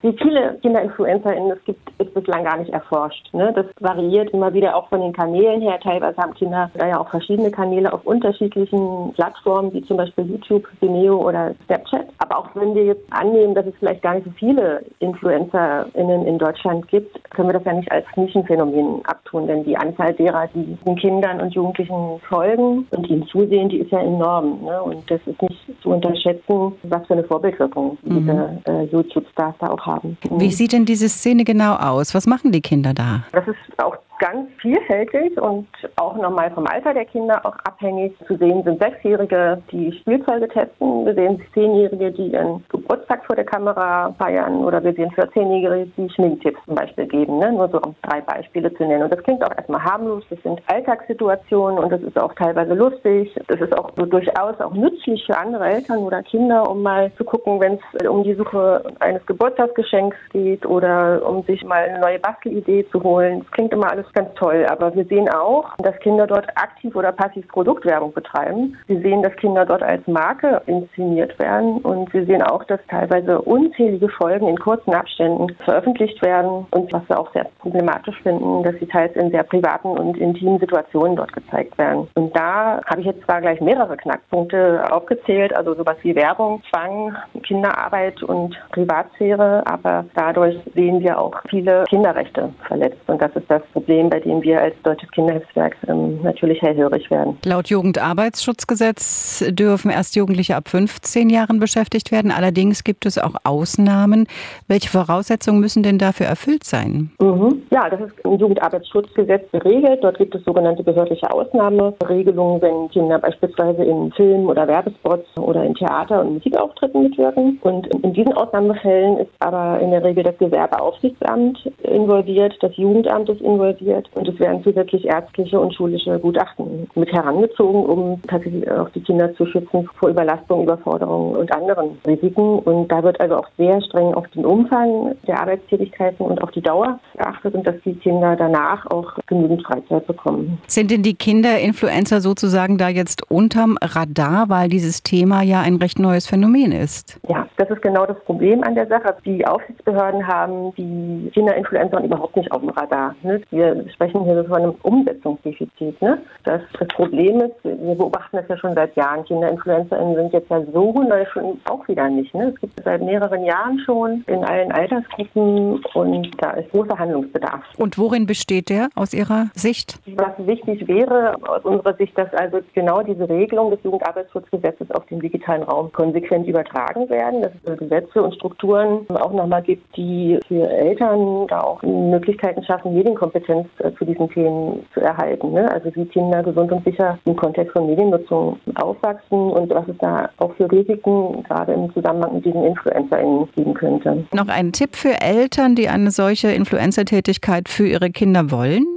Wie viele KinderinfluencerInnen es gibt, ist bislang gar nicht erforscht. Ne? Das variiert immer wieder auch von den Kanälen her. Teilweise haben Kinder da ja auch verschiedene Kanäle auf unterschiedlichen Plattformen, wie zum Beispiel YouTube, Vimeo oder Snapchat. Aber auch wenn wir jetzt annehmen, dass es vielleicht gar nicht so viele InfluencerInnen in Deutschland gibt, können wir das ja nicht als Nischenphänomen abtun. Denn die Anzahl derer, die den Kindern und Jugendlichen folgen und ihnen zusehen, die ist ja enorm. Ne? Und das ist nicht zu unterschätzen, was für eine Vorbildwirkung diese YouTube-Stars da auch haben. Wie sieht denn diese Szene genau aus? Was machen die Kinder da? Das ist auch ganz vielfältig und auch nochmal vom Alter der Kinder auch abhängig. Zu sehen sind 6-Jährige, die Spielzeuge testen. Wir sehen 10-Jährige, die ihren Geburtstag vor der Kamera feiern. Oder wir sehen 14-Jährige, die Schminktipps zum Beispiel geben. Ne? Nur so um 3 Beispiele zu nennen. Und das klingt auch erstmal harmlos. Das sind Alltagssituationen und das ist auch teilweise lustig. Das ist auch so durchaus auch nützlich für andere Eltern oder Kinder, um mal zu gucken, wenn es um die Suche eines Geburtstagsgeschenks geht oder um sich mal eine neue Bastelidee zu holen. Das klingt immer alles ganz toll, aber wir sehen auch, dass Kinder dort aktiv oder passiv Produktwerbung betreiben. Wir sehen, dass Kinder dort als Marke inszeniert werden und wir sehen auch, dass teilweise unzählige Folgen in kurzen Abständen veröffentlicht werden und was wir auch sehr problematisch finden, dass sie teils in sehr privaten und intimen Situationen dort gezeigt werden. Und da habe ich jetzt zwar gleich mehrere Knackpunkte aufgezählt, also sowas wie Werbung, Zwang, Kinderarbeit und Privatsphäre, aber dadurch sehen wir auch viele Kinderrechte verletzt und das ist das Problem, bei dem wir als Deutsches Kinderhilfswerk natürlich hellhörig werden. Laut Jugendarbeitsschutzgesetz dürfen erst Jugendliche ab 15 Jahren beschäftigt werden. Allerdings gibt es auch Ausnahmen. Welche Voraussetzungen müssen denn dafür erfüllt sein? Ja, das ist im Jugendarbeitsschutzgesetz geregelt. Dort gibt es sogenannte behördliche Ausnahmeregelungen, wenn Kinder beispielsweise in Filmen oder Werbespots oder in Theater- und Musikauftritten mitwirken. Und in diesen Ausnahmefällen ist aber in der Regel das Gewerbeaufsichtsamt involviert, das Jugendamt ist involviert und es werden zusätzlich ärztliche und schulische Gutachten mit herangezogen, um tatsächlich auch die Kinder zu schützen vor Überlastung, Überforderung und anderen Risiken. Und da wird also auch sehr streng auf den Umfang der Arbeitstätigkeiten und auf die Dauer geachtet und dass die Kinder danach auch genügend Freizeit bekommen. Sind denn die Kinderinfluencer sozusagen da jetzt unterm Radar, weil dieses Thema ja ein recht neues Phänomen ist? Ja, das ist genau das Problem an der Sache. Die Aufsichtsbehörden haben die Kinderinfluencer überhaupt nicht auf dem Radar. Ne? Wir sprechen hier von einem Umsetzungsdefizit. Ne? Das Problem ist, wir beobachten das ja schon seit Jahren. KinderinfluencerInnen sind jetzt ja so neu schon auch wieder nicht. Ne? Es gibt es seit mehreren Jahren schon in allen Altersgruppen und da ist großer Handlungsbedarf. Und worin besteht der aus Ihrer Sicht? Was wichtig wäre aus unserer Sicht, dass also genau diese Regelung des Jugendarbeitsschutzgesetzes auf den digitalen Raum konsequent übertragen werden, dass es Gesetze und Strukturen auch nochmal gibt, die für Eltern da auch Möglichkeiten schaffen, Medienkompetenz zu diesen Themen zu erhalten. Ne? Also wie Kinder gesund und sicher im Kontext von Mediennutzung aufwachsen und was es da auch für Risiken gerade im Zusammenhang mit diesen InfluencerInnen geben könnte. Noch ein Tipp für Eltern, die eine solche Influencer-Tätigkeit für ihre Kinder wollen?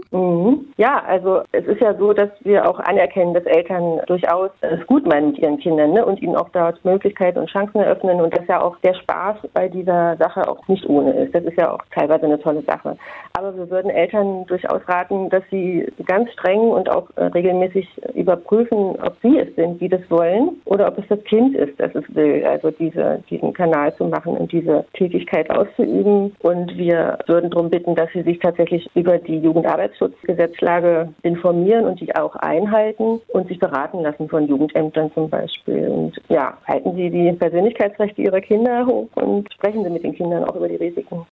Ja, also es ist ja so, dass wir auch anerkennen, dass Eltern durchaus es gut meinen mit ihren Kindern, ne? Und ihnen auch dort Möglichkeiten und Chancen eröffnen und dass ja auch der Spaß bei dieser Sache auch nicht ohne ist. Das ist ja auch teilweise eine tolle Sache. Aber wir würden Eltern durchaus raten, dass sie ganz streng und auch regelmäßig überprüfen, ob sie es sind, die das wollen oder ob es das Kind ist, das es will, also diesen Kanal zu machen und diese Tätigkeit auszuüben. Und wir würden darum bitten, dass sie sich tatsächlich über die Jugendarbeitsschutzgesetzlage informieren und die auch einhalten und sich beraten lassen von Jugendämtern zum Beispiel. Und ja, halten Sie die Persönlichkeitsrechte Ihrer Kinder hoch und sprechen Sie mit den Kindern auch über die Risiken.